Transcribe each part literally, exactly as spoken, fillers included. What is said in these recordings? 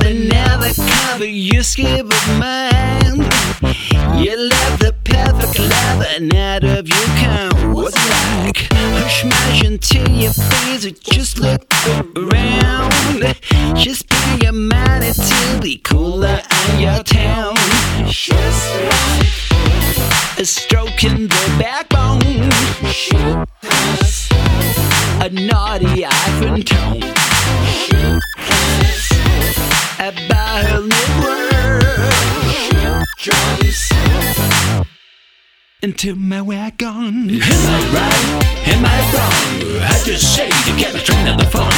another cover, you skip with mine. You love the perfect lover, out of your count. What's it like? Hush smash into your face, just look around. Just pay your money to be cooler in your town. Just like a stroke in the backbone. She has a naughty iPhone tone. She has a violent word. She jumps into my wagon. Am I right? Am I wrong? I just say to get a train of the funk.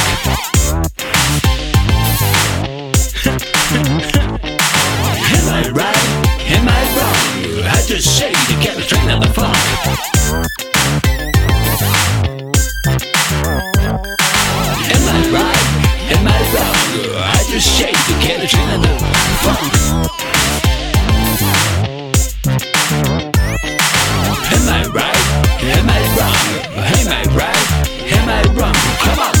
Am I right? Am I wrong? I just say to get a train of the funk. Am I right? Am I wrong? I just say to get a train of the funk. Am I right? Am I wrong? Am I right? Am I wrong? Come on!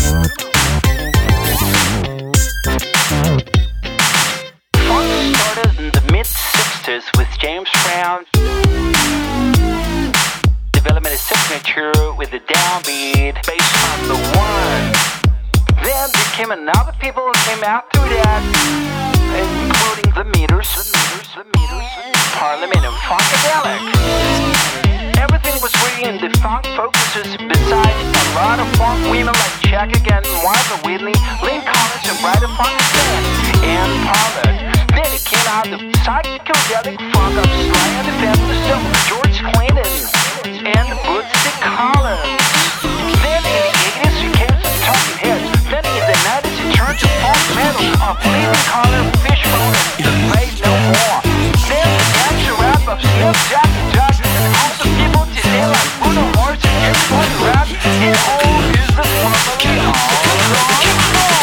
Funk started in the mid sixties with James Brown. Developing a signature with a downbeat based on the one. Then there came another people who came after that, including the Meters, the Meters, the Meters, Parliament and Funkadelic. Everything was really in the funk focuses besides a lot of funk women like Jack again, Martha Whitney, Lynn Collins and Brighter Funk Stan, and Parliament. Then it came out the psychedelic funk of Sly and the Family Stone, George Clinton, and Bootsy Collins. Then in the eighties it came some Talking Heads. Then in the nineties it turned to funk metal of Living Color, Fishbone, and The Fate No More. Then the gangster rap of Snoop Dogg, Dogg, and also people today like Bruno Mars and Triple Rap, and all is the family all wrong.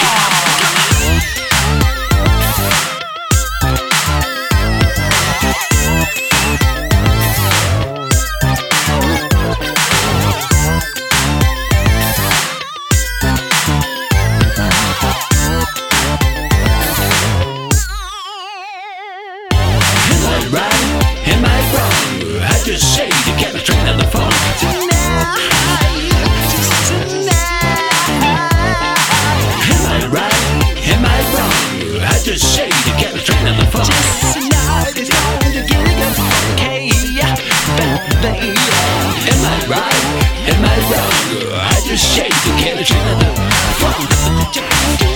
Am I wrong? I just say to get a train of the funk. Tonight, just tonight. Am I right? Am I wrong? I just say to get a train of the funk. Just tonight is going to get a funky, baby. Am I right? Am I wrong? I just say to get a train of the funk.